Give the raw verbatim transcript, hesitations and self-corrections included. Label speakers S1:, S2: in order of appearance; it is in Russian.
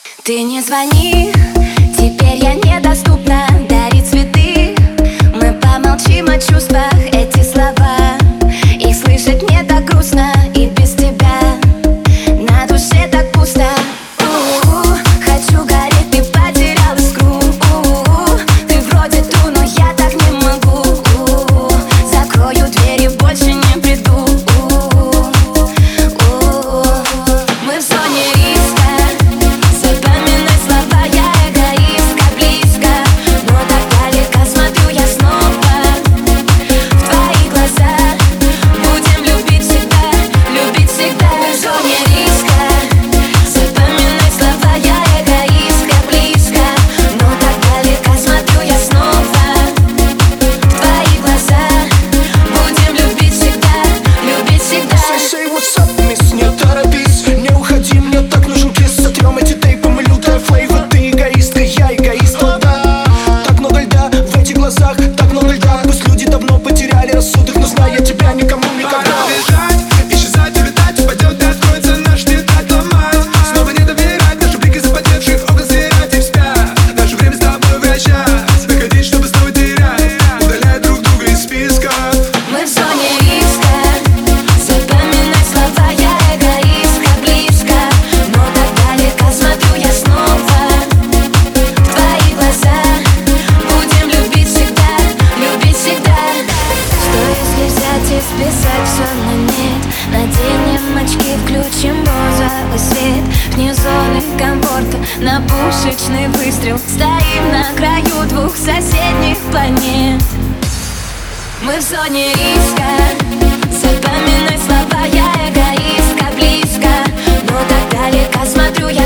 S1: Ты не звони, теперь я недоступна. Дари цветы, мы помолчим о чувствах. Эти слова, их слышать мне так грустно. И без тебя на душе так пусто. У-у-у, хочу гореть, ты потерял искру. У-у-у, ты вроде тру, но я так не могу. У-у-у, закрою двери, больше не приду. У-у-у, у-у-у, мы в зоне риска. Запоминай слова, я эгоистка, близко, но так далеко смотрю я снова в твои глаза. Будем любить всегда, любить всегда. В зоне риска. Запоминай слова, я эгоистка, близко, но так далеко смотрю я снова в твои глаза. Будем любить всегда, любить всегда.
S2: Say, say what's up, miss, не торопись, не уходи, мне так нужен кисс. Сотрем эти тейпы, мы лютая флейва. Ты эгоистка, я эгоист, о да. Так много льда в этих глазах, так много льда. Пусть люди давно потеряли рассудок, но зная тебя никому никогда.
S3: Пора бежать, исчезать, улетать, упадет и откроется наш тетрадь ломать. Снова не доверять, наши блики запотевших окон стирать и вспять. Наше время с тобой вращать, выходить, чтобы снова терять, удалять друг друга из списка.
S1: Мы в зоне риска. Запоминай слова, я эгоистка, близко, но так далеко смотрю я снова в твои глаза. Будем любить всегда, любить всегда. Что если взять и списать все на нет? Наденем очки, включим розовый свет. Вне зоны комфорта на пушечный выстрел. Стоим на краю двух соседних планет. Мы в зоне риска. Запоминай слова, я эгоистка, близко, но так далеко смотрю я